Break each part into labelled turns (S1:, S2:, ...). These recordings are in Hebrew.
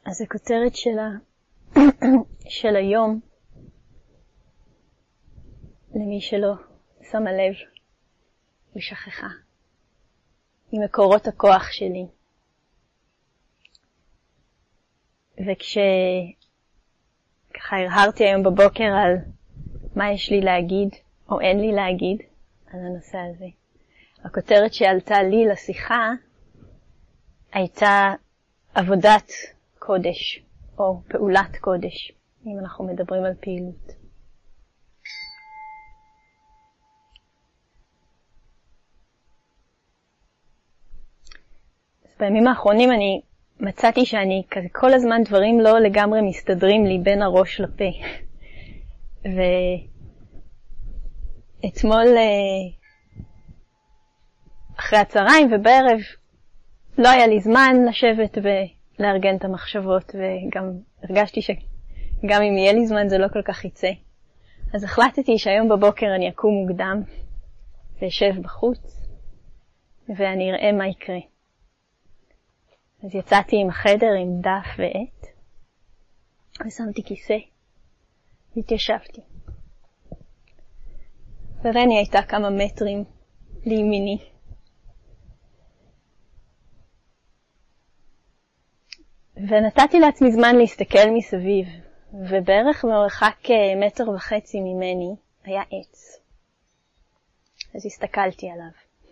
S1: אז הכותרת של היום, למי שלא שמה לב ושכחה, היא מקורות הכוח שלי. וכשככה הרהרתי היום בבוקר על מה יש לי להגיד או אין לי להגיד על הנושא הזה, הכותרת שעלתה לי לשיחה הייתה עבודת קודש או פעולת קודש, אם אנחנו מדברים על פעילות. אז בימים האחרונים אני מצאתי שאני כזה כל הזמן דברים לא לגמרי מסתדרים לי בין הראש לפה. ואתמול אחרי הצהריים ובערב לא היה לי זמן לשבת ולארגן את המחשבות, וגם הרגשתי שגם אם יהיה לי זמן זה לא כל כך יצא. אז החלטתי שהיום בבוקר אני אקום מוקדם וישב בחוץ ואני אראה מה יקרה. אז יצאתי עם החדר עם דף ועט ושמתי כיסא והתיישבתי. ורני הייתה כמה מטרים לימיני. ונתתי לעצמי זמן להסתכל מסביב, ובערך במרחק 1.5 מטר ממני היה עץ. אז הסתכלתי עליו.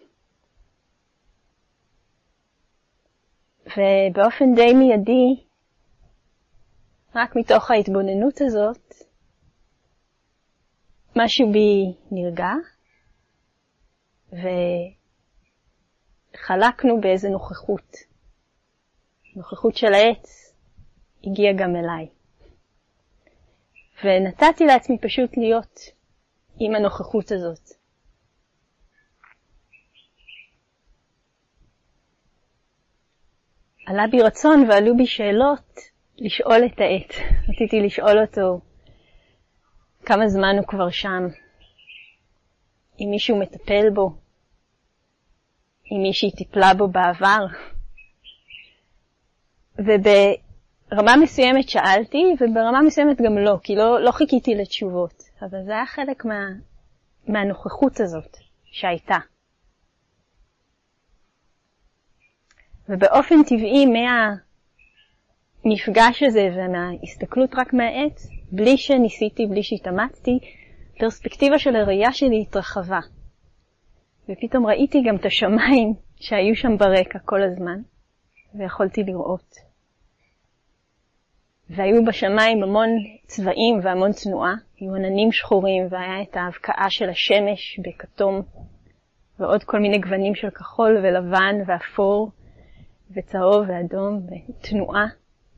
S1: ובאופן די מיידי, רק מתוך ההתבוננות הזאת, משהו בי נרגע, וחלקנו באיזה נוכחות. נוכחות של העץ הגיעה גם אליי. ונתתי לעצמי פשוט להיות עם הנוכחות הזאת. עלה בי רצון ועלו בי שאלות לשאול את העץ. רציתי לשאול אותו כמה זמן הוא כבר שם, אם מישהו מטפל בו, אם מישהי טיפלה בו בעבר. וברמה מסוימת שאלתי, וברמה מסוימת גם לא, כי לא חיכיתי לתשובות. אבל זה היה חלק מהנוכחות הזאת שהייתה. ובאופן טבעי מהמפגש הזה ומההסתכלות רק מהעץ, בלי שניסיתי, בלי שהתאמצתי, פרספקטיבה של הראייה שלי התרחבה. ופתאום ראיתי גם את השמיים שהיו שם ברקע כל הזמן, ויכולתי לראות. והיו בשמיים המון צבעים והמון תנועה, היו עננים שחורים, והיה את ההבקעה של השמש בכתום, ועוד כל מיני גוונים של כחול ולבן ואפור, וצהוב ואדום ותנועה.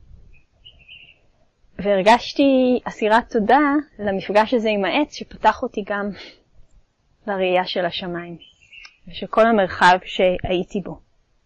S1: והרגשתי אסירת תודה למפגש הזה עם העץ שפתח אותי גם לראייה של השמיים ושל כל המרחב שהייתי בו.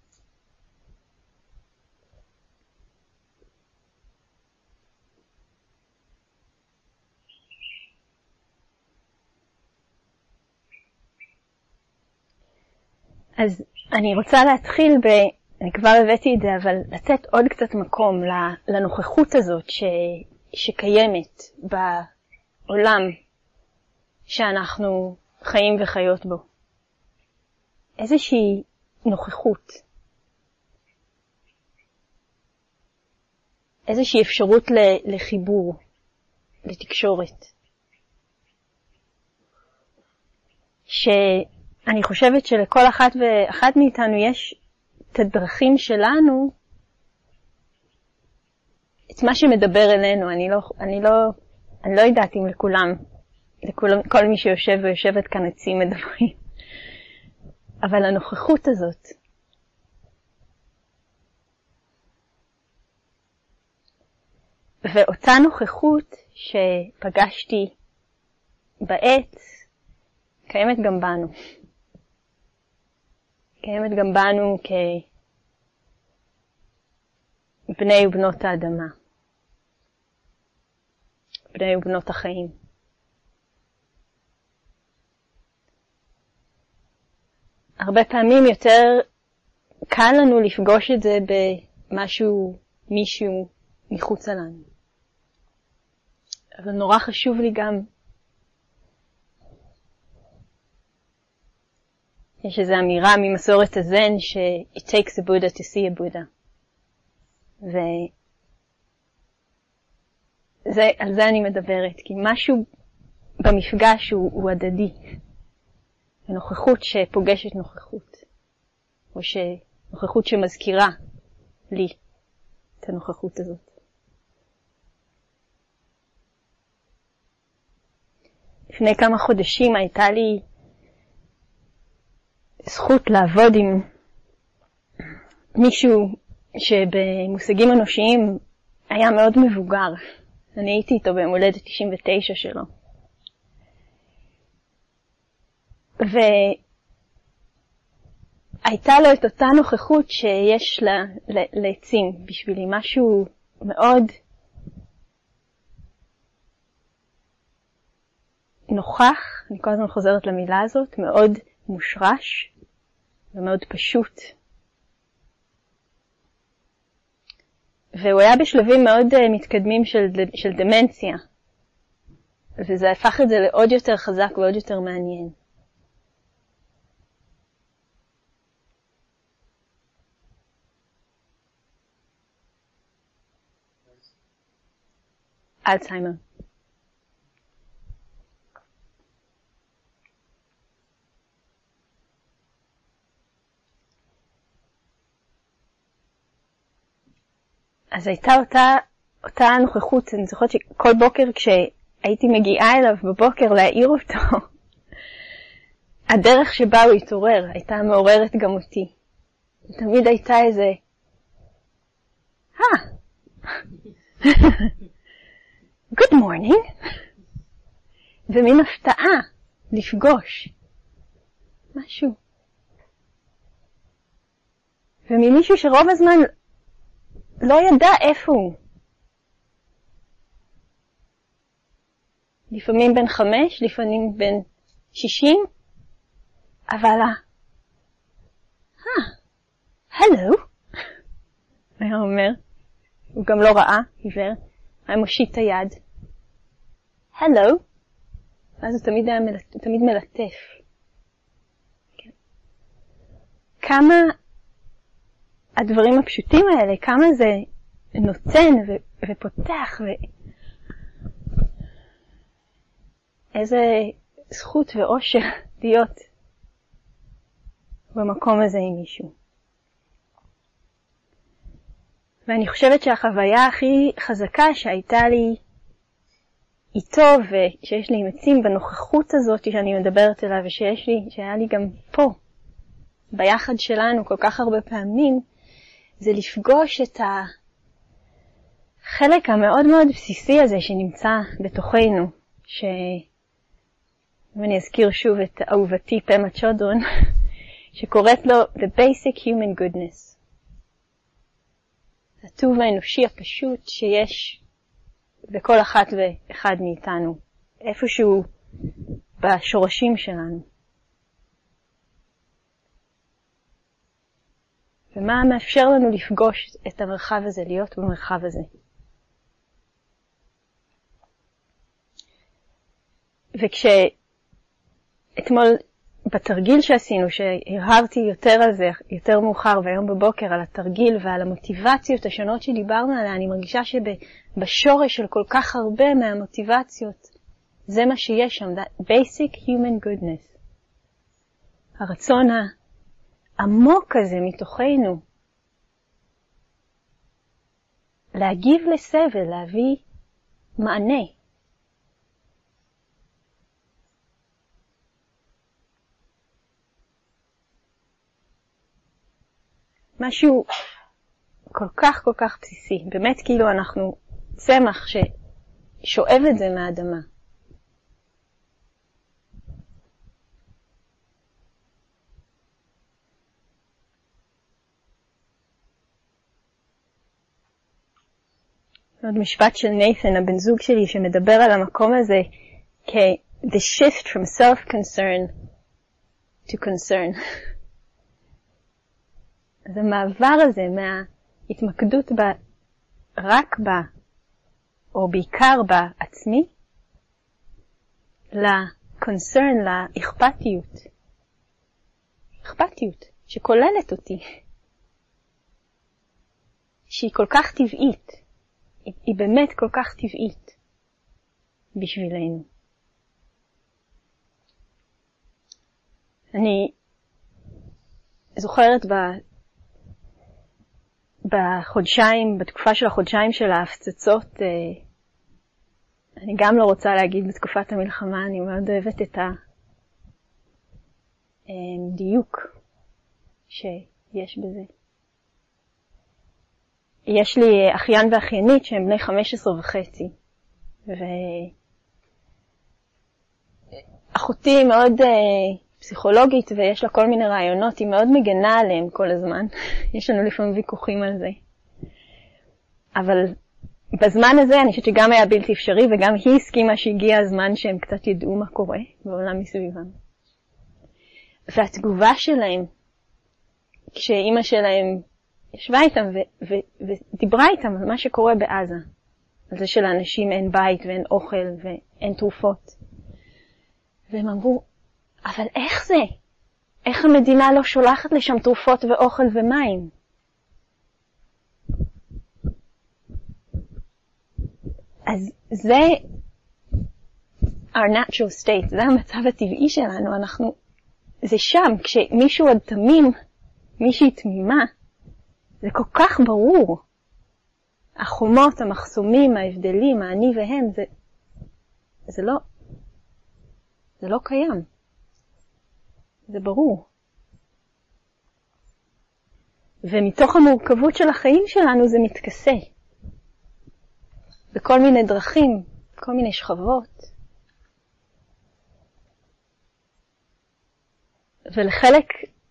S1: אז אני רוצה להתחיל אני כבר הבאתי את זה, אבל לתת עוד קצת מקום לנוכחות הזאת שקיימת בעולם שאנחנו חיים וחיות בו. איזושהי נוכחות. איזושהי אפשרות לחיבור, לתקשורת. שאני חושבת שלכל אחת ואחת מאיתנו יש את הדרכים שלנו, את מה שמדבר אלינו. אני לא יודעת אם לכל מי שיושב ויושבת כאן עצים מדברים. אבל הנוכחות הזאת, ואותה נוכחות שפגשתי בעץ, קיימת גם בנו. קיימת גם בנו כבני ובנות האדמה. בני ובנות החיים. הרבה פעמים יותר קל לנו לפגוש את זה במשהו, מישהו, מחוץ לנו. אבל נורא חשוב לי גם, יש איזו אמירה ממסורת הזן ש- it takes a Buddha to see a Buddha. ועל זה אני מדברת, כי משהו במפגש הוא הדדי. נוכחות שפוגשת נוכחות. או נוכחות שמזכירה לי את הנוכחות הזאת. לפני כמה חודשים הייתה לי זכות לעבוד עם מישהו שבמושגים אנושיים היה מאוד מבוגר. אני הייתי איתו ביום הולדת 99 שלו. והייתה לו את אותה נוכחות שיש לעצים בשבילי, משהו מאוד נוכח, אני כל הזמן חוזרת למילה הזאת, מאוד מושרש ומאוד פשוט. והוא היה בשלבים מאוד מתקדמים של דמנציה, וזה הפך את זה לעוד יותר חזק ועוד יותר מעניין. אלצהיימר. אז הייתה אותה נוכחות, אני זוכרת שכל בוקר כשהייתי מגיעה אליו בבוקר להעיר אותו, הדרך שבה הוא התעורר הייתה מעוררת גם אותי. תמיד הייתה איזה, good morning, ומין הפתעה לפגוש משהו. וממישהו שרוב הזמן לא ידע איפה הוא. לפעמים בן 5, לפעמים בן 60, אבל hello, היה אומר, הוא גם לא ראה, עיוור, היה מושיט את היד, hello, אז הוא תמיד מלטף. כן. כמה הדברים הפשוטים האלה, כמה זה נותן ופותח, איזה זכות ואושר להיות במקום הזה עם מישהו. ואני חושבת שהחוויה הכי חזקה שהייתה לי איתו ושיש לי עם עצים בנוכחות הזאת שאני מדברת עליו שהיה לי גם פה, ביחד שלנו כל כך הרבה פעמים, זה לפגוש את החלק המאוד מאוד בסיסי הזה שנמצא בתוכנו, אם אני אזכיר שוב את אהובתי פמה צ'ודרון, שקוראת לו The Basic Human Goodness. הטוב האנושי הפשוט שיש בכל אחת ואחד מאיתנו, איפשהו בשורשים שלנו. ומה מאפשר לנו לפגוש את המרחב הזה, להיות במרחב הזה. וכשאתמול בתרגיל שעשינו, שהרהרתי יותר על זה, יותר מאוחר והיום בבוקר, על התרגיל ועל המוטיבציות השונות שדיברנו עליה, אני מרגישה שבשורש של כל כך הרבה מהמוטיבציות, זה מה שיש שם, basic human goodness. הרצון העמוק הזה מתוכנו, להגיב לסבל, להביא מענה. משהו כל כך בסיסי. באמת כאילו אנחנו צמח ששואב את זה מהאדמה. עוד משפט של נייתן, הבן זוג שלי, שמדבר על המקום הזה כ-the shift from self-concern to concern. אז המעבר הזה מההתמקדות רק בה, או בעיקר בעצמי, לקונצרן, לאכפתיות. אכפתיות שכוללת אותי. שהיא כל כך טבעית. היא באמת כל כך טבעית בשבילנו. אני זוכרת בתקופה של החודשיים של ההפצצות, אני גם לא רוצה להגיד בתקופת המלחמה, אני מאוד אוהבת את הדיוק שיש בזה. יש לי אחיין ואחיינית שהם בני 15.5, ואחותי מאוד פסיכולוגית ויש לה כל מיני רעיונות, היא מאוד מגנה עליהם כל הזמן. יש לנו לפעמים ויכוחים על זה. אבל בזמן הזה אני חושבת שגם היה בלתי אפשרי, וגם היא הסכימה שהגיע הזמן שהם קצת ידעו מה קורה בעולם מסביבם. והתגובה שלהם, כשאימא שלהם ישבה איתם ודיברה איתם על מה שקורה בעזה, על זה שלאנשים אין בית ואין אוכל ואין תרופות. והם אמרו, אבל איך זה? איך המדינה לא שולחת לשם תרופות ואוכל ומים? אז זה our natural state, זה המצב הטבעי שלנו, זה שם, כשמישהו עוד תמים, מישהי תמימה, זה כל כך ברור. החומות, המחסומים, ההבדלים, האני והם, זה לא קיים. זה ברור. ומתוך המורכבות של החיים שלנו זה מתכסה. בכל מיני דרכים, כל מיני שכבות. ולחלק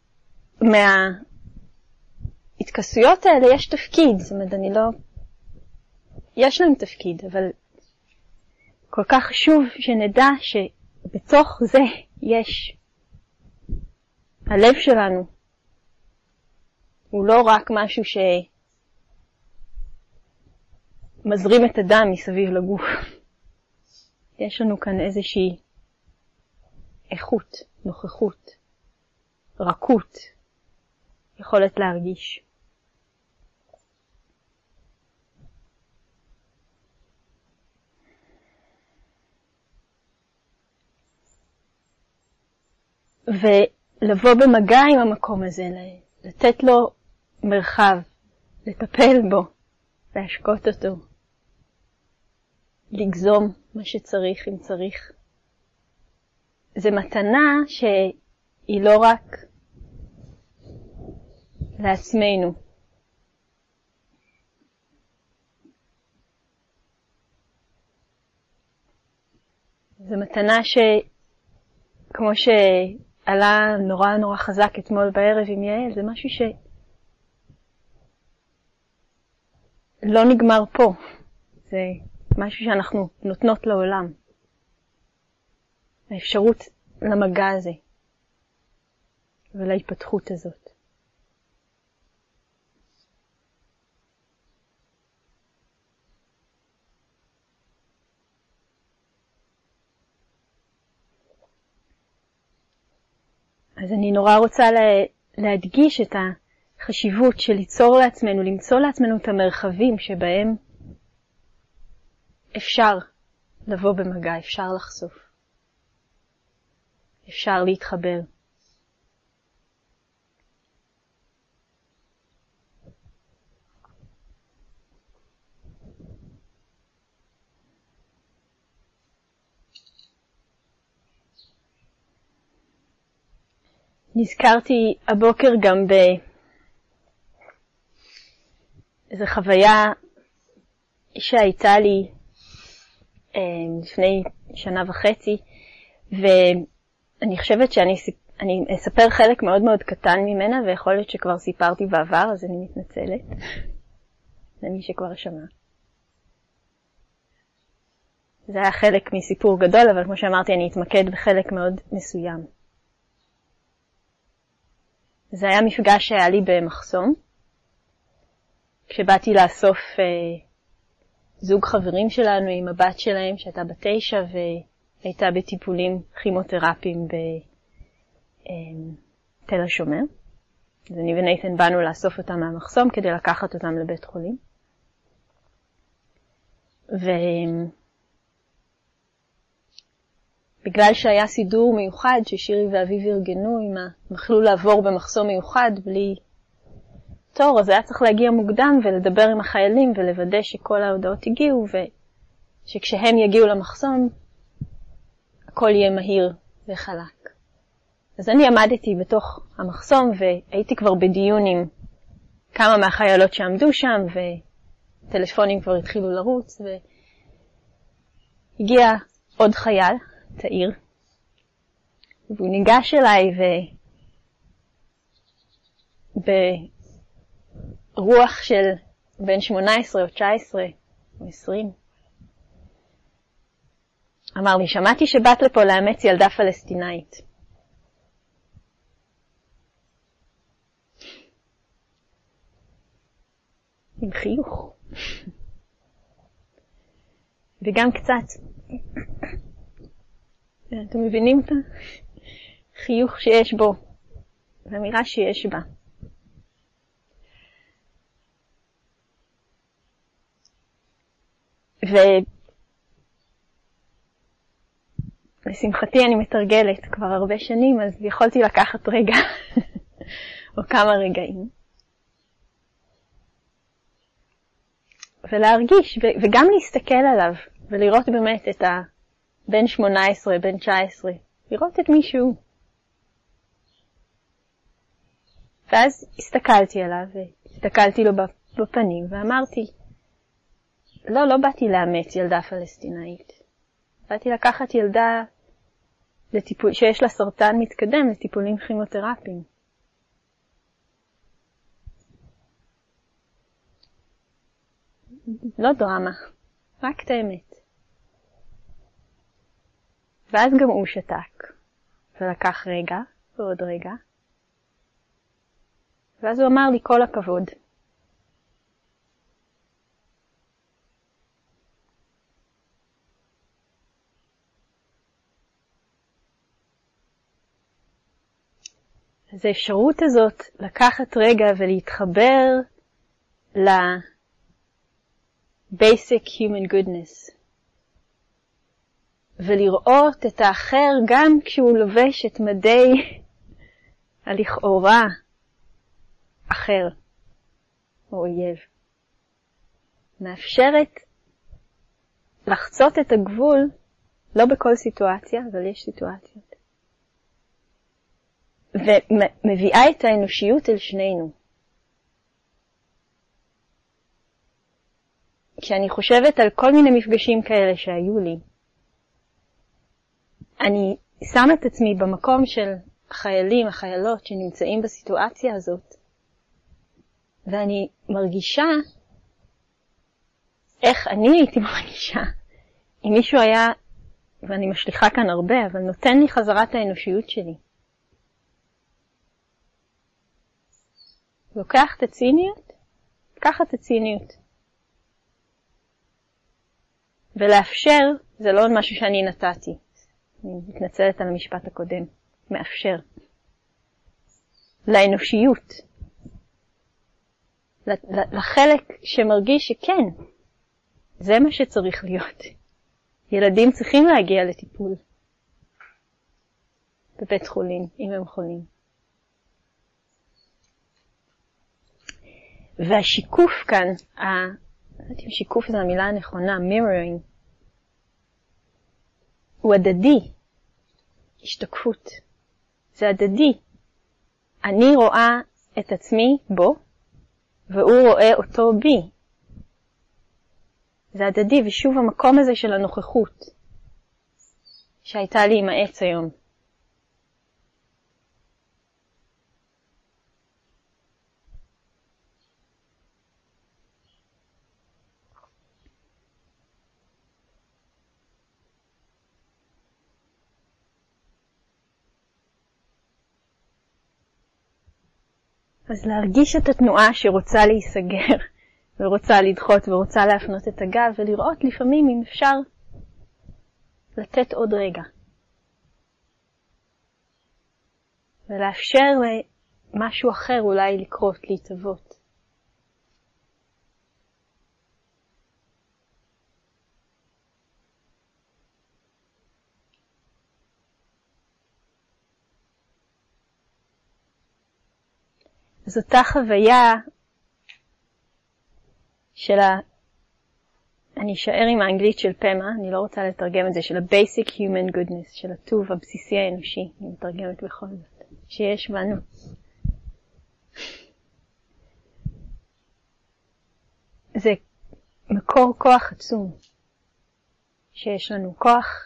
S1: מההתכסויות האלה יש תפקיד. זאת אומרת, יש להם תפקיד, אבל כל כך חשוב שנדע שבתוך זה יש הלב שלנו. הוא לא רק משהו שמזרים את הדם מסביב לגוף. יש לנו כאן איזושהי איכות, נוכחות, רכות, יכולת להרגיש. ולבוא במגע עם המקום הזה, לתת לו מרחב, לטפל בו, להשקות אותו, לגזום מה שצריך אם צריך. זה מתנה שהיא לא רק לעצמנו. זה מתנה כמו שעלה נורא חזק אתמול בערב עם יעל, זה משהו שלא נגמר פה. זה משהו שאנחנו נותנות לעולם. האפשרות למגע הזה ולהתפתחות הזאת. אז אני נורא רוצה להדגיש את החשיבות של ליצור לעצמנו, למצוא לעצמנו את המרחבים שבהם אפשר לבוא במגע, אפשר לחשוף, אפשר להתחבר. נזכרתי הבוקר גם באיזו חוויה שהייתה לי לפני 1.5 שנה, ואני חושבת שאני אספר חלק מאוד מאוד קטן ממנה, ויכול להיות שכבר סיפרתי בעבר, אז אני מתנצלת למי שכבר שמע. זה היה חלק מסיפור גדול, אבל כמו שאמרתי, אני אתמקד בחלק מאוד מסוים. זה היה מפגש שהיה לי במחסום, כשבאתי לאסוף זוג חברים שלנו עם הבת שלהם שהייתה בת 9 והייתה בטיפולים כימותרפיים בתל השומר. אז אני ונייתן באנו לאסוף אותם מהמחסום כדי לקחת אותם לבית חולים. ובגלל שהיה סידור מיוחד ששירי ואביב ארגנו, הם יכלו לעבור במחסום מיוחד בלי תור, אז היה צריך להגיע מוקדם ולדבר עם החיילים ולוודא שכל ההודעות הגיעו, ושכשהם יגיעו למחסום הכל יהיה מהיר וחלק. אז אני עמדתי בתוך המחסום והייתי כבר בדיון עם כמה מהחיילות שעמדו שם, וטלפונים כבר התחילו לרוץ, והגיע עוד חייל, תאיר, והוא ניגש אליי ברוח של בין 18 או 19 או 20. אמר לי, שמעתי שבאת לפה לאמץ ילדה פלסטינאית. עם חיוך. וגם קצת. אתם מבינים את החיוך שיש בו, והאמירה שיש בה. ולשמחתי אני מתרגלת כבר הרבה שנים, אז יכולתי לקחת רגע או כמה רגעים. ולהרגיש, וגם להסתכל עליו, ולראות באמת את בין 18, בין 19, לראות את מישהו. ואז הסתכלתי עליו, והסתכלתי לו בפנים, ואמרתי, לא באתי לאמץ ילדה פלסטינאית. באתי לקחת ילדה לטיפול, שיש לה סרטן מתקדם לטיפולים כימותרפיים. לא דרמה, רק את האמת. ואז גם הוא שתק, ולקח רגע ועוד רגע. ואז הוא אמר לי כל הכבוד. אז האפשרות הזאת לקחת רגע ולהתחבר basic human goodness. ולראות את האחר גם כשהוא לובש את מדי הלכאורה אחר או אויב. מאפשרת לחצות את הגבול, לא בכל סיטואציה, אבל יש סיטואציות. ומביאה את האנושיות אל שנינו. כשאני חושבת על כל מיני מפגשים כאלה שהיו לי, אני שמה את עצמי במקום של החיילים, החיילות שנמצאים בסיטואציה הזאת, ואני מרגישה איך אני הייתי מרגישה אם מישהו היה, ואני משליחה כאן הרבה, אבל נותן לי חזרת האנושיות שלי. לוקח את הציניות, לקח את הציניות. ולאפשר, זה לא משהו שאני נתתי. אני מתנצלת על המשפט הקודם. מאפשר. לאנושיות. לחלק שמרגיש שכן. זה מה שצריך להיות. ילדים צריכים להגיע לטיפול. בבית חולים, אם הם חולים. והשיקוף כאן, לא יודעת אם שיקוף זו המילה הנכונה, mirroring, הוא הדדי, השתקפות. זה הדדי. אני רואה את עצמי בו, והוא רואה אותו בי. זה הדדי, ושוב המקום הזה של הנוכחות, שהייתה לי עם העץ היום. אז להרגיש את התנועה שרוצה להיסגר, ורוצה לדחות ורוצה להפנות את הגב, ולראות לפעמים אם אפשר לתת עוד רגע. ולאפשר למשהו אחר אולי לקרות, להתהוות. אז אותה חוויה של אני אשאר עם האנגלית של פמה, אני לא רוצה לתרגם את זה, של ה-basic human goodness, של הטוב הבסיסי האנושי, אני מתרגמת בכל זאת, שיש בנו. זה מקור כוח עצום, שיש לנו כוח,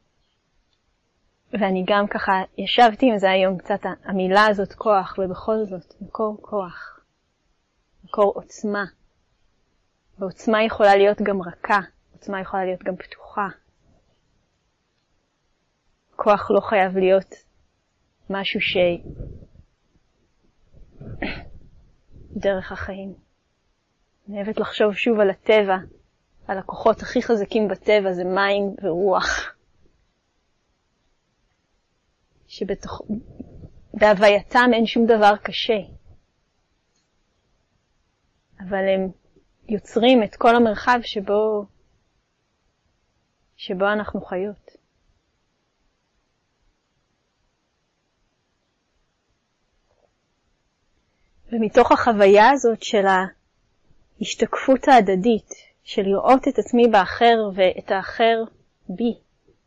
S1: ואני גם ככה ישבתי עם זה היום קצת, המילה הזאת כוח, ובכל זאת מקור כוח, מקור עוצמה. ועוצמה יכולה להיות גם רכה, עוצמה יכולה להיות גם פתוחה. כוח לא חייב להיות משהו דרך החיים. אני אוהבת לחשוב שוב על הטבע, על הכוחות הכי חזקים בטבע, זה מים ורוח. בהווייתם אין שום דבר קשה. אבל הם יוצרים את כל המרחב שבו אנחנו חיות. ומתוך החוויה הזאת של ההשתקפות ההדדית, של לראות את עצמי באחר ואת האחר בי,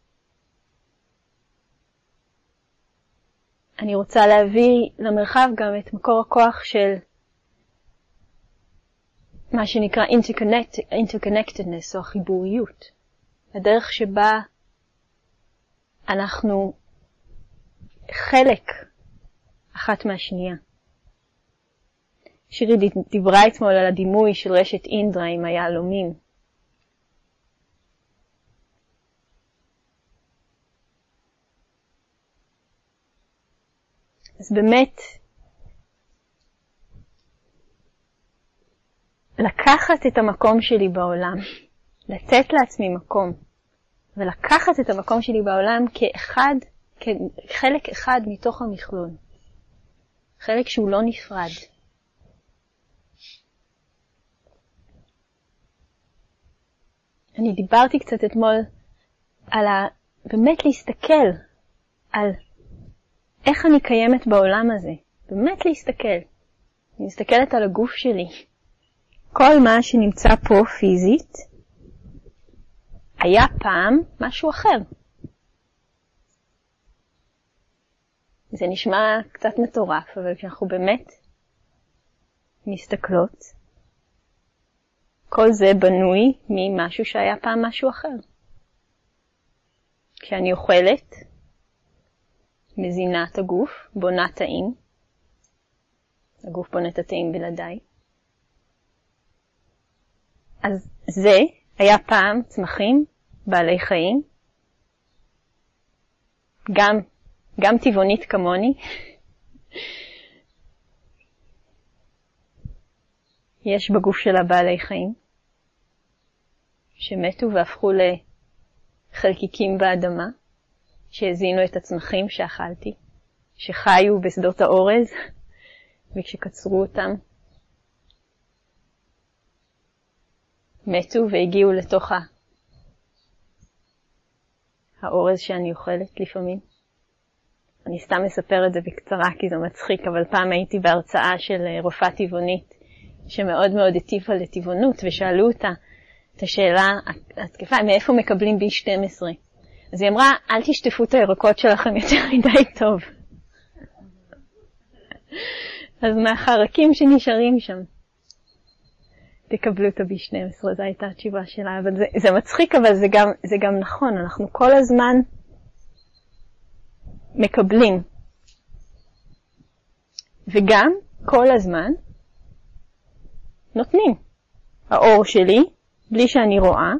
S1: אני רוצה להביא למרחב גם את מקור הכוח של מה שנקרא interconnectedness או החיבוריות. הדרך שבה אנחנו חלק אחת מהשנייה. שירי דיברה אתמול על הדימוי של רשת אינדרה עם היהלומים. אז באמת, לקחת את המקום שלי בעולם, לתת לעצמי מקום, ולקחת את המקום שלי בעולם כחלק אחד מתוך המכלול. חלק שהוא לא נפרד. אני דיברתי קצת אתמול על באמת להסתכל על איך אני קיימת בעולם הזה. באמת להסתכל. אני מסתכלת על הגוף שלי. כל מה שנמצא פה פיזית היה פעם משהו אחר. זה נשמע קצת מטורף, אבל כשאנחנו באמת מסתכלות, כל זה בנוי ממשהו שהיה פעם משהו אחר. כשאני אוכלת, מזינה את הגוף, בונה תאים. הגוף בונה את התאים בלעדיי. אז זה היה פעם צמחים, בעלי חיים, גם טבעונית כמוני. יש בגוף שלה בעלי חיים, שמתו והפכו לחלקיקים באדמה, שהזינו את הצמחים שאכלתי, שחיו בשדות האורז, וכשקצרו אותם, מתו והגיעו לתוך האורז שאני אוכלת לפעמים. אני סתם מספר את זה בקצרה כי זה מצחיק, אבל פעם הייתי בהרצאה של רופאה טבעונית שמאוד מאוד הטיפה לטבעונות, ושאלו אותה את השאלה התקפה, מאיפה מקבלים B12? אז היא אמרה, אל תשטפו את הירקות שלכם יותר מדי טוב. אז מהחרקים שנשארים שם, תקבלו את ה-B12, זו הייתה התשובה שלה. אבל זה מצחיק, אבל זה גם נכון, אנחנו כל הזמן מקבלים. וגם כל הזמן נותנים. האור שלי, בלי שאני רואה,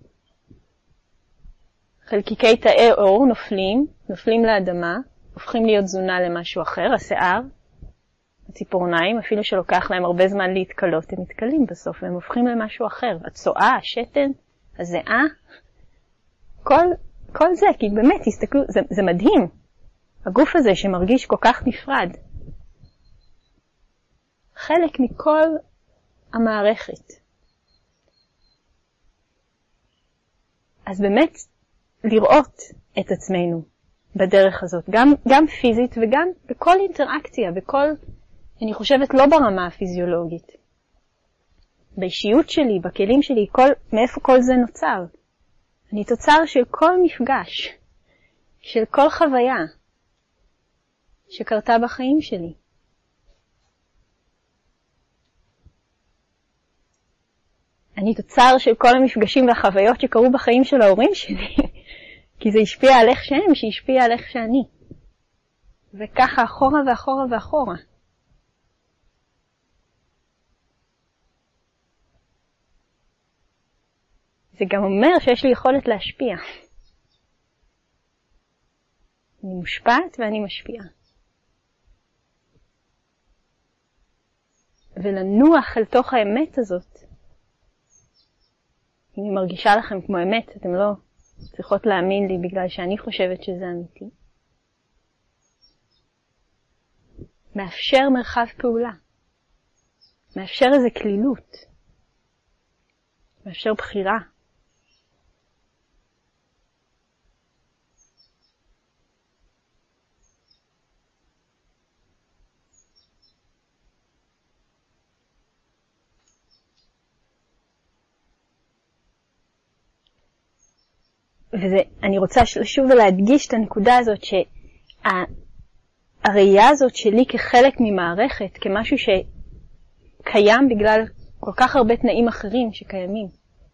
S1: חלקיקי תאי אור נופלים לאדמה, הופכים להיות תזונה למשהו אחר, השיער. הציפורניים, אפילו שלוקח להם הרבה זמן להתקלות, הם מתקלים בסוף, והם הופכים למשהו אחר. הצואה, השתן, הזיעה, כל זה, כי באמת, תסתכלו, זה מדהים. הגוף הזה שמרגיש כל כך נפרד. חלק מכל המערכת. אז באמת, לראות את עצמנו בדרך הזאת, גם פיזית וגם בכל אינטראקציה, אני חושבת לא ברמה הפיזיולוגית. באישיות שלי, בכלים שלי, מאיפה כל זה נוצר? אני תוצר של כל מפגש, של כל חוויה שקרתה בחיים שלי. אני תוצר של כל המפגשים והחוויות שקרו בחיים של ההורים שלי, כי זה השפיע על איך שהם, שהשפיע על איך שאני. וככה אחורה ואחורה ואחורה. זה גם אומר שיש לי יכולת להשפיע. אני מושפעת ואני משפיעה. ולנוח אל תוך האמת הזאת, אם היא מרגישה לכם כמו אמת, אתם לא צריכות להאמין לי בגלל שאני חושבת שזה אמיתי. מאפשר מרחב פעולה. מאפשר איזו כלילות. מאפשר בחירה. ואני רוצה לשוב ולהדגיש את הנקודה הזאת, שהראייה הזאת שלי כחלק ממערכת, כמשהו שקיים בגלל כל כך הרבה תנאים אחרים שקיימים.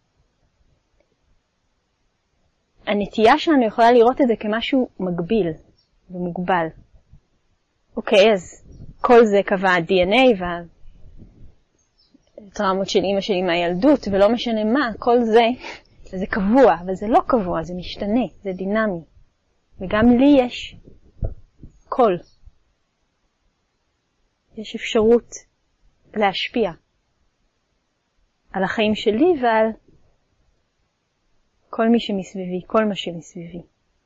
S1: הנטייה שלנו יכולה לראות את זה כמשהו מגביל ומוגבל. אוקיי, אז כל זה קבע ה-DNA והטראומות של אמא שלי מהילדות, ולא משנה מה, כל זה זה קבוע, אבל זה לא קבוע, זה משתנה, זה דינמי. וגם לי יש קול. יש אפשרות להשפיע על החיים שלי ועל כל מי שמסביבי, כל מה שמסביבי.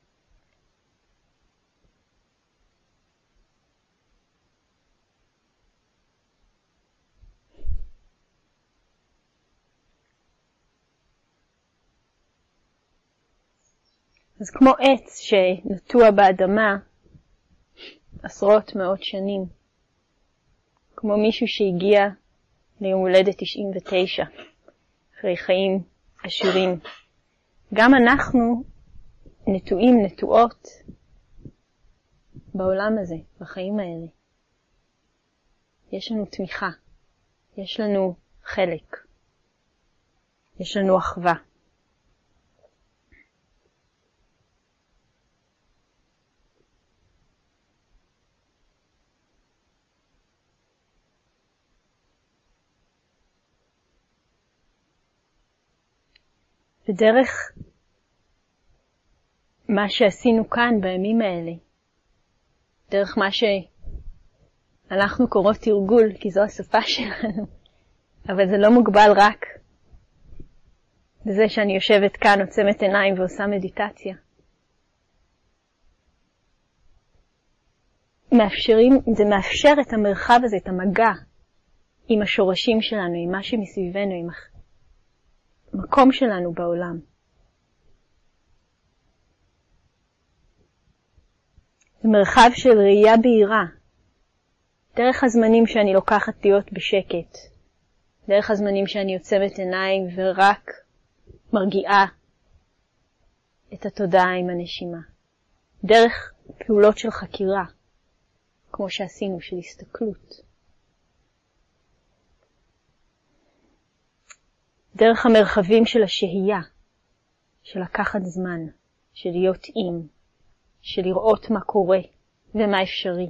S1: אז כמו עץ שנטוע באדמה עשרות מאות שנים, כמו מישהו שהגיע ליום הולדת 99, אחרי חיים עשירים. גם אנחנו נטועים, נטועות בעולם הזה, בחיים האלה. יש לנו תמיכה, יש לנו חלק, יש לנו אחווה. ודרך מה שעשינו כאן בימים האלה, דרך מה שאנחנו קוראות תרגול, כי זו השפה שלנו, אבל זה לא מוגבל רק בזה שאני יושבת כאן, עוצמת עיניים ועושה מדיטציה. זה מאפשר את המרחב הזה, את המגע עם השורשים שלנו, עם מה שמסביבנו, עם המקום שלנו בעולם. זה מרחב של ראייה בהירה, דרך הזמנים שאני לוקחת להיות בשקט, דרך הזמנים שאני עוצמת עיניים ורק מרגיעה את התודעה עם הנשימה, דרך פעולות של חקירה, כמו שעשינו, של הסתכלות, דרך המרחבים של השהייה, של לקחת זמן, של להיות עם, של לראות מה קורה ומה אפשרי.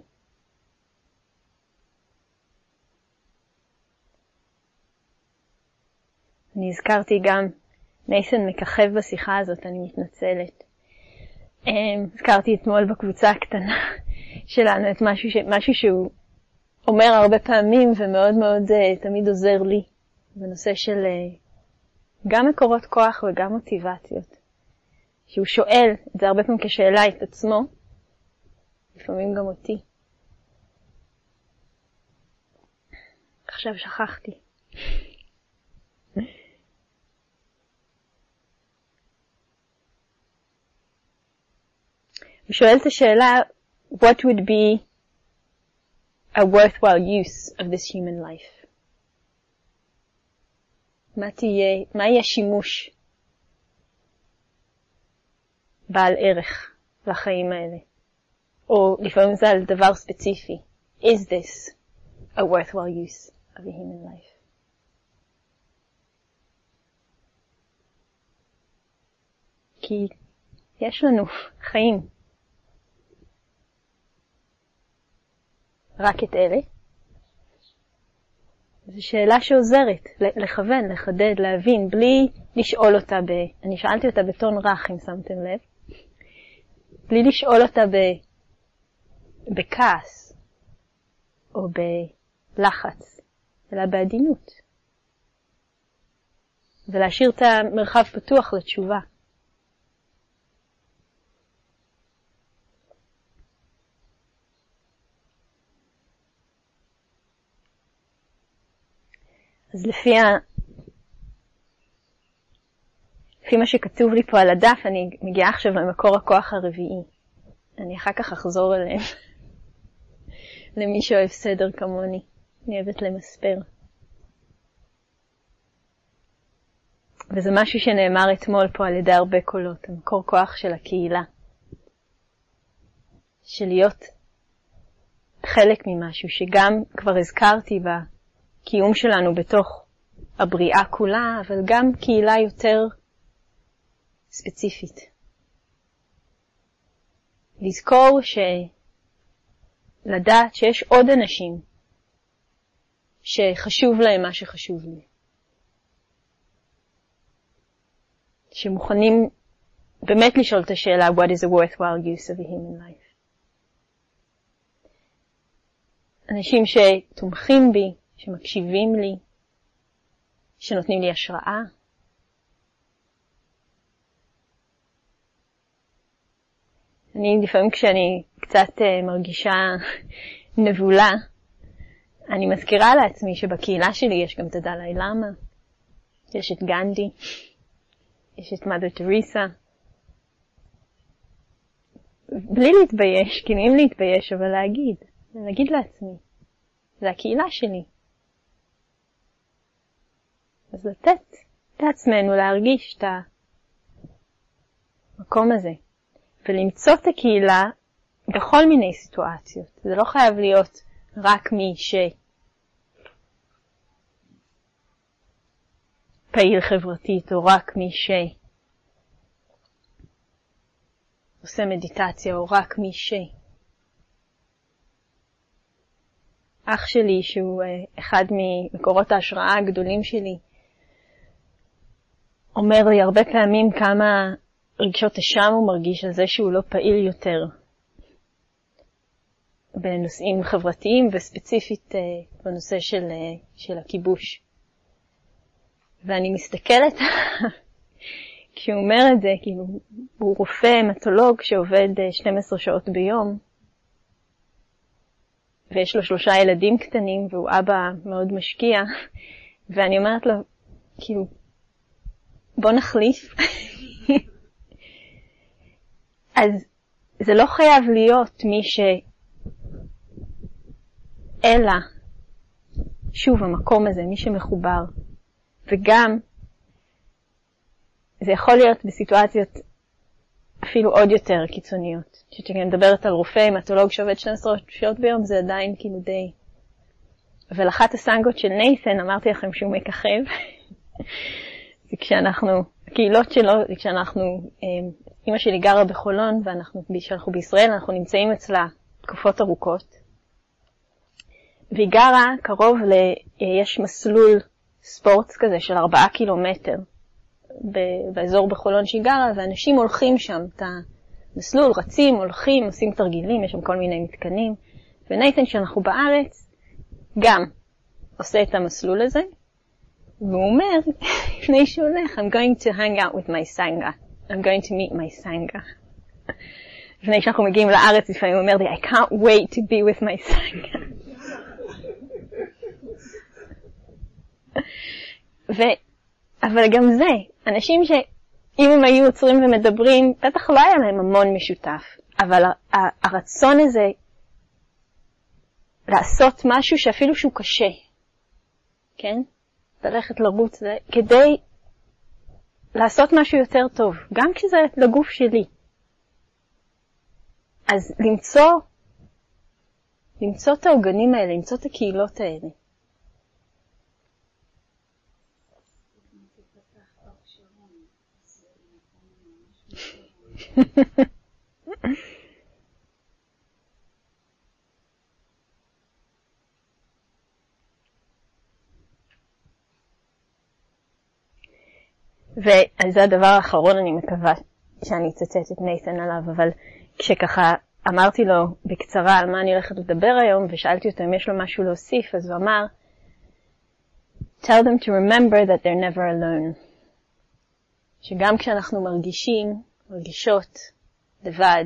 S1: אני הזכרתי גם, נייסן מככב בשיחה הזאת, אני מתנצלת. הזכרתי אתמול בקבוצה הקטנה שלנו את משהו שהוא אומר הרבה פעמים ומאוד מאוד תמיד עוזר לי בנושא של גם מקורות כוח וגם מוטיבציות. שהוא שואל את זה הרבה פעמים כשאלה את עצמו, לפעמים גם אותי. עכשיו שכחתי. הוא שואל את השאלה, what would be a worthwhile use of this human life? מה יהיה שימוש בעל ערך לחיים האלה? או לפעמים זה על דבר ספציפי. Is this a worthwhile use of a human life? כי יש לנו חיים. רק את אלה. זו שאלה שעוזרת לכוון, לחדד, להבין, בלי לשאול אותה אני שאלתי אותה בטון רך, אם שמתם לב. בלי לשאול אותה בכעס או בלחץ, אלא בעדינות. ולהשאיר את המרחב פתוח לתשובה. אז לפי מה שכתוב לי פה על הדף, אני מגיעה עכשיו למקור הכוח הרביעי. אני אחר כך אחזור אליהם. למי שאוהב סדר כמוני. אני אוהבת למספר. וזה משהו שנאמר אתמול פה על ידי הרבה קולות. המקור כוח של הקהילה. של להיות חלק ממשהו שגם כבר הזכרתי קיום שלנו בתוך הבריאה כולה, אבל גם קהילה יותר ספציפית. לזכור לדעת שיש עוד אנשים שחשוב להם מה שחשוב לי. שמוכנים באמת לשאול את השאלה, what is a worthwhile use of a human life? אנשים שתומכים בי, שמקשיבים לי, שנותנים לי השראה. אני לפעמים כשאני קצת מרגישה נבולה, אני מזכירה לעצמי שבקהילה שלי יש גם את הדלאי לאמה, יש את גנדי, יש את מאדר תריסה. בלי להתבייש, כי נעים להתבייש, אבל להגיד לעצמי, זה הקהילה שלי. אז לתת לעצמנו להרגיש את המקום הזה, ולמצוא את הקהילה בכל מיני סיטואציות. זה לא חייב להיות רק מי שפעיל חברתית, או רק מי שעושה מדיטציה, או רק מי אח שלי, שהוא אחד ממקורות ההשראה הגדולים שלי, אומר לי הרבה פעמים כמה רגשות אשם הוא מרגיש על זה שהוא לא פעיל יותר בנושאים חברתיים וספציפית בנושא של הכיבוש. ואני מסתכלת כשהוא אומר את זה, כאילו הוא רופא המטולוג שעובד 12 שעות ביום, ויש לו 3 ילדים קטנים והוא אבא מאוד משקיע, ואני אומרת לו, כאילו, בוא נחליף. אז זה לא חייב להיות מי אלא, שוב, המקום הזה, מי שמחובר. וגם, זה יכול להיות בסיטואציות אפילו עוד יותר קיצוניות. כשאני מדברת על רופא, המטולוג שעובד 12 שעות ביום, זה עדיין כאילו די. אבל אחת הסנגות של נייתן, אמרתי לכם שהוא מככב, זה הקהילות שלו, זה כשאנחנו, אמא שלי גרה בחולון, כשאנחנו בישראל, אנחנו נמצאים אצלה תקופות ארוכות. והיא גרה קרוב יש מסלול ספורט כזה של 4 קילומטר באזור בחולון שהיא גרה, ואנשים הולכים שם את המסלול, רצים, הולכים, עושים תרגילים, יש שם כל מיני מתקנים. ונייתן, שאנחנו בארץ, גם עושה את המסלול הזה, והוא אומר, לפני שהוא הולך, I'm going to hang out with my sangha. I'm going to meet my sangha. לפני שאנחנו מגיעים לארץ, לפעמים הוא אומר לי, I can't wait to be with my sangha. אבל גם זה, אנשים שאם הם היו עוצרים ומדברים, בטח לא היה להם המון משותף. אבל הרצון הזה, לעשות משהו שאפילו שהוא קשה, כן? ללכת לרוץ, כדי לעשות משהו יותר טוב, גם כשזה לגוף שלי. אז למצוא את העוגנים האלה, למצוא את הקהילות האלה. וזה הדבר האחרון, אני מקווה שאני אצטט את נייתן עליו, אבל כשככה אמרתי לו בקצרה על מה אני הולכת לדבר היום, ושאלתי אותו אם יש לו משהו להוסיף, אז הוא אמר, Tell them to remember that they're never alone. שגם כשאנחנו מרגישות לבד,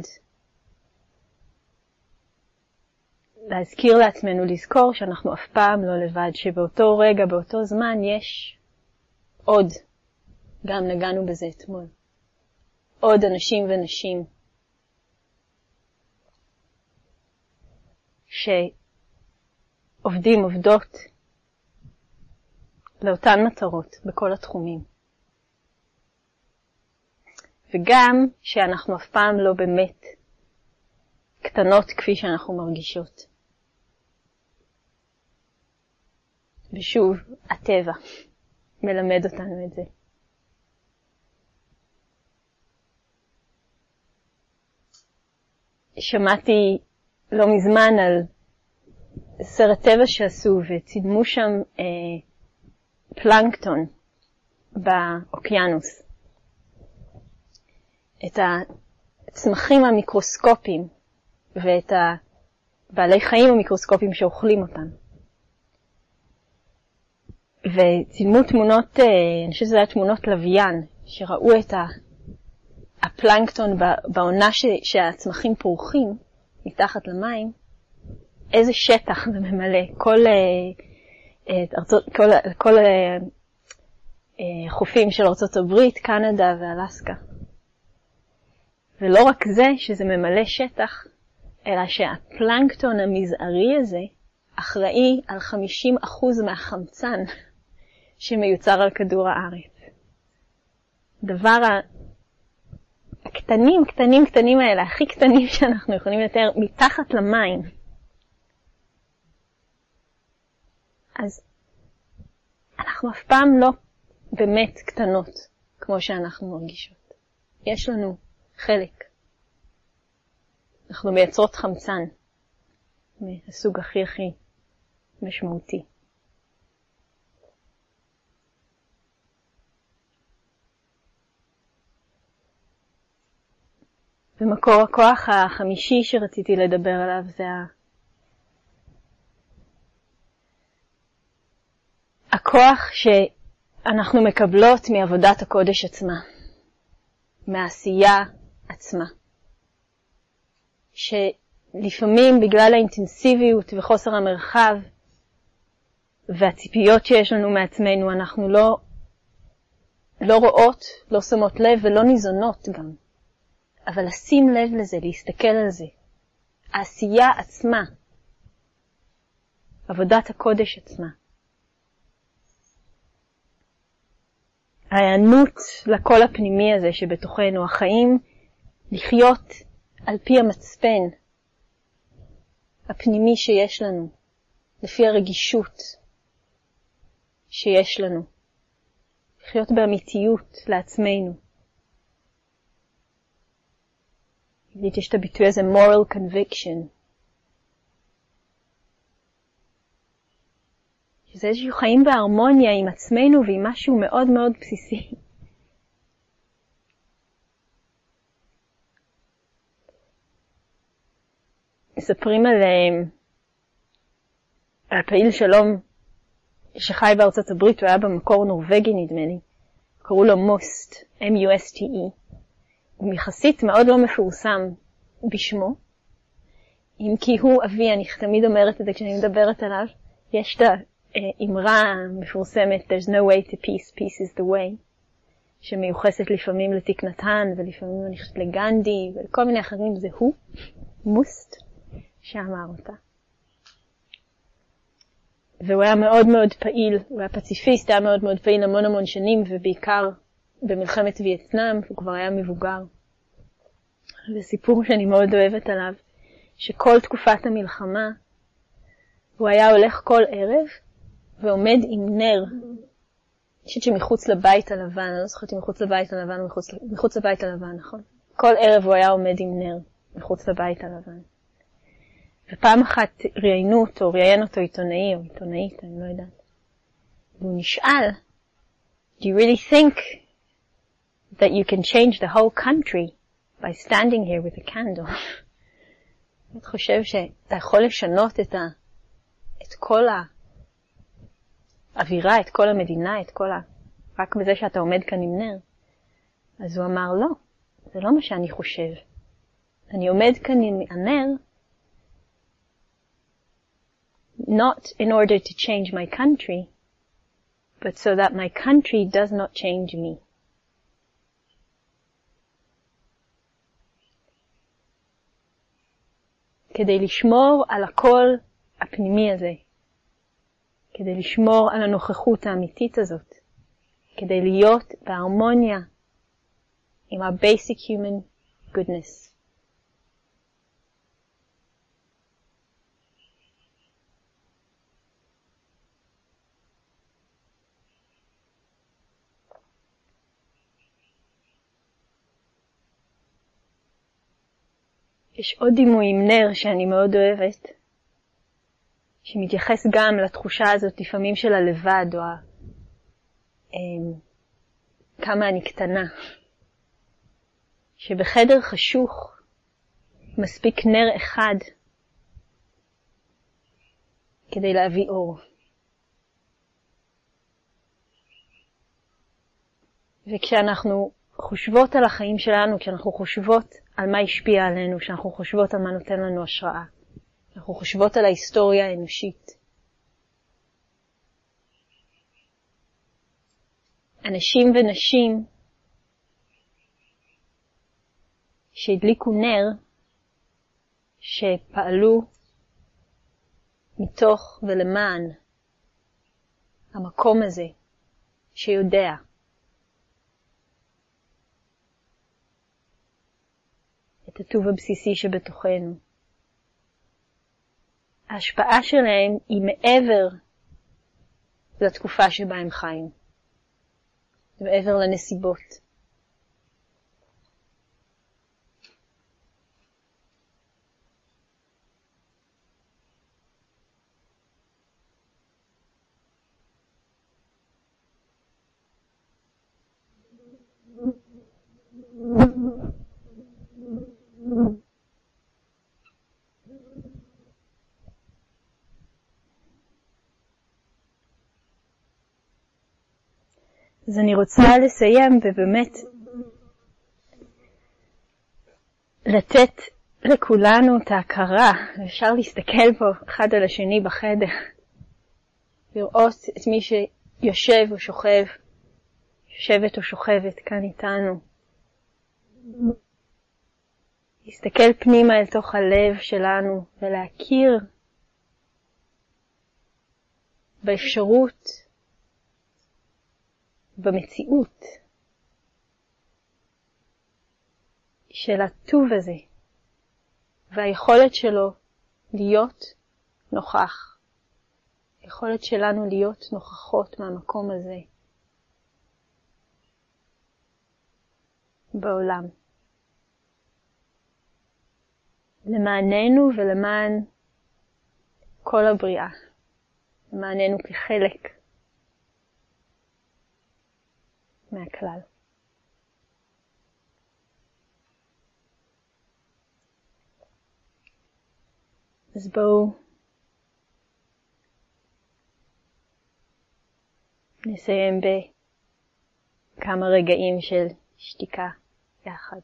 S1: להזכיר לעצמנו, לזכור שאנחנו אף פעם לא לבד, שבאותו רגע, באותו זמן יש עוד, גם נגענו בזה אתמול, עוד אנשים ונשים שעובדים, עובדות לאותן מטרות בכל התחומים. וגם שאנחנו אף פעם לא באמת קטנות כפי שאנחנו מרגישות. ושוב, הטבע מלמד אותנו את זה. שמעתי לא מזמן על סרט טבע שעשו וצילמו שם פלנקטון באוקיינוס. את הצמחים המיקרוסקופיים ואת הבעלי חיים המיקרוסקופיים שאוכלים אותם. וצילמו תמונות, אני חושבת שזה היה תמונות לוויין, שראו את הפלנקטון בעונה שהצמחים פורחים מתחת למים, איזה שטח זה ממלא. כל חופים של ארצות הברית, קנדה ואלסקה. ולא רק זה שזה ממלא שטח, אלא שהפלנקטון המזערי הזה אחראי על 50% מהחמצן שמיוצר על כדור הארץ. דבר הקטנים האלה, הכי קטנים שאנחנו יכולים לתאר, מתחת למים. אז אנחנו אף פעם לא באמת קטנות כמו שאנחנו מרגישות. יש לנו חלק. אנחנו מייצרות חמצן מהסוג הכי משמעותי. ומקור הכוח החמישי שרציתי לדבר עליו זה הכוח שאנחנו מקבלות מעבודת הקודש עצמה, מהעשייה עצמה. שלפעמים בגלל האינטנסיביות וחוסר המרחב והציפיות שיש לנו מעצמנו, אנחנו לא רואות, לא שמות לב ולא ניזונות גם. אבל לשים לב לזה, להסתכל על זה. העשייה עצמה, עבודת הקודש עצמה. ההיענות לקול הפנימי הזה שבתוכנו, החיים, לחיות על פי המצפן הפנימי שיש לנו, לפי הרגישות שיש לנו. לחיות באמיתיות לעצמנו. יש את הביטוי הזה, moral conviction. שזה איזשהו חיים בהרמוניה עם עצמנו ועם משהו מאוד מאוד בסיסי. מספרים הפעיל שלום שחי בארצות הברית, הוא היה במקור נורווגי נדמה לי, קראו לו מוסט, M-U-S-T-E. הוא יחסית מאוד לא מפורסם בשמו, אם כי הוא אבי, אני תמיד אומרת את זה כשאני מדברת עליו, יש את האמרה המפורסמת, there's no way to peace, peace is the way, שמיוחסת לפעמים לתיק נתן, ולפעמים אני חושבת לגנדי, ולכל מיני אחרים, זה הוא, מוסט, שאמר אותה. והוא היה מאוד מאוד פעיל, הוא היה פציפיסט, היה מאוד מאוד פעיל המון שנים, ובעיקר במלחמת וייטנאם, הוא כבר היה מבוגר. זה סיפור שאני מאוד אוהבת עליו, שכל תקופת המלחמה, הוא היה הולך כל ערב, ועומד עם נר, אני חושבת שמחוץ לבית הלבן, אני לא זוכרת אם מחוץ לבית הלבן או מחוץ לבית הלבן, נכון? כל ערב הוא היה עומד עם נר, מחוץ לבית הלבן. ופעם אחת ראיין אותו עיתונאי או עיתונאית, אני לא יודעת. והוא נשאל, do you really think that you can change the whole country by standing here with a candle? אני חושב שאתה יכול לשנות את כל האווירה, את כל המדינה, רק בזה שאתה עומד כאן עם נר. אז הוא אמר, לא, זה לא מה שאני חושב. אני עומד כאן עם הנר, not in order to change my country, but so that my country does not change me. כדי לשמור על הקול הפנימי הזה, כדי לשמור על הנוכחות האמיתית הזאת, כדי להיות בהרמוניה עם ה-basic human goodness. יש עוד דימוי עם נר שאני מאוד אוהבת, שמתייחס גם לתחושה הזאת לפעמים של הלבד, או כמה אני קטנה. שבחדר חשוך מספיק נר אחד כדי להביא אור. וכשאנחנו חושבות על החיים שלנו, כשאנחנו חושבות על מה השפיע עלינו, כשאנחנו חושבות על מה נותן לנו השראה, אנחנו חושבות על ההיסטוריה האנושית. אנשים ונשים שהדליקו נר, שפעלו מתוך ולמען המקום הזה שיודע. את הטוב הבסיסי שבתוכנו. ההשפעה שלהם היא מעבר לתקופה שבה הם חיים. מעבר לנסיבות. אז אני רוצה לסיים ובאמת לתת לכולנו את ההכרה, אפשר להסתכל פה אחד על השני בחדר, לראות את מי שיושב או שוכב, יושבת או שוכבת כאן איתנו, להסתכל פנימה אל תוך הלב שלנו ולהכיר באפשרות, במציאות של הטוב הזה והיכולת שלו להיות נוכח, היכולת שלנו להיות נוכחות מהמקום הזה בעולם, למעננו ולמען כל הבריאה, למעננו כחלק מהכלל. אז בואו נסיים בכמה רגעים של שתיקה יחד.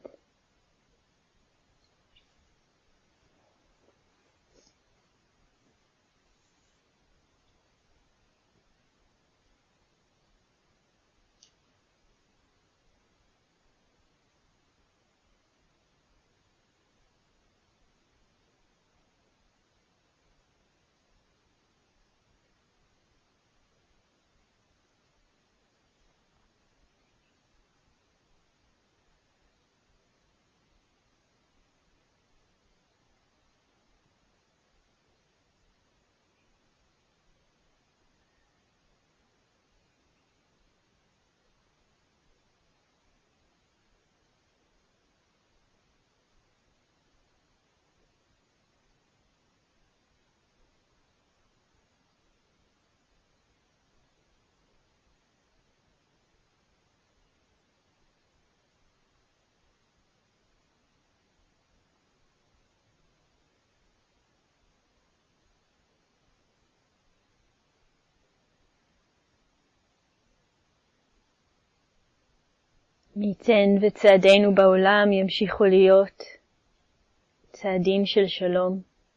S1: מי ייתן וצעדינו בעולם ימשיכו להיות צעדים של שלום,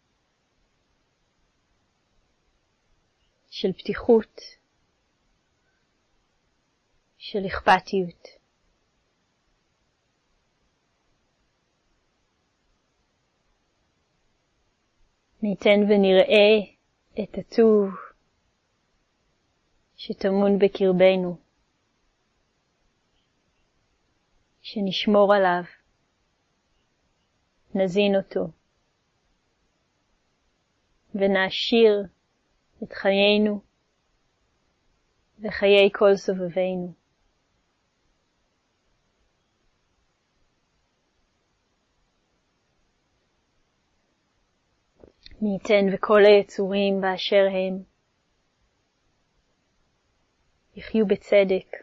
S1: של פתיחות, של אכפתיות. מי ייתן ונראה את הטוב שטמון בקרבנו, שנשמור עליו, נזין אותו, ונעשיר את חיינו וחיי כל סובבינו. מי ייתן וכל היצורים באשר הם יחיו בצדק,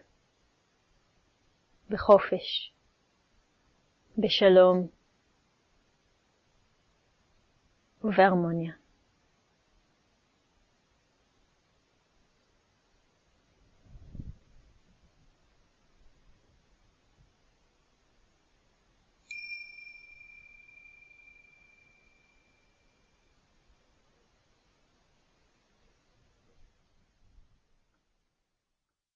S1: בחופש, בשלום ובהרמוניה.